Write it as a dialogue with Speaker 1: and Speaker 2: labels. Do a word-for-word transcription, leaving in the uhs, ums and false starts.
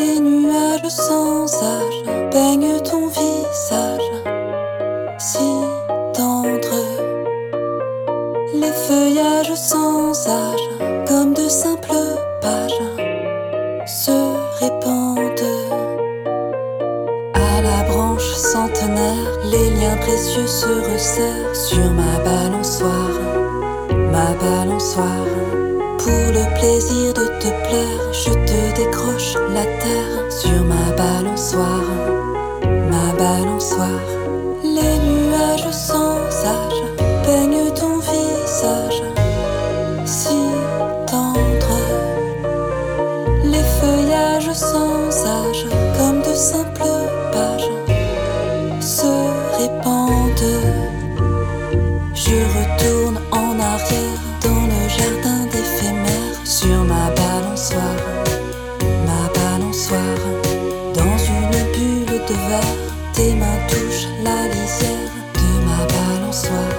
Speaker 1: Les nuages sans âge baignent ton visage si tendre. Les feuillages sans âge, comme de simples pages, se répandent. À la branche centenaire, les liens précieux se resserrent sur ma balançoire, ma balançoire. Pour le plaisir de te plaire, je te décroche la terre sur ma balançoire, ma balançoire. Les nuages sans âge peignent ton visage si tendre. Les feuillages sans âge, comme de simples pages, se répandent. Je retourne en arrière dans le jardin d'éphémère sur ma balançoire, ma balançoire. Dans une bulle de verre, tes mains touchent la lisière de ma balançoire.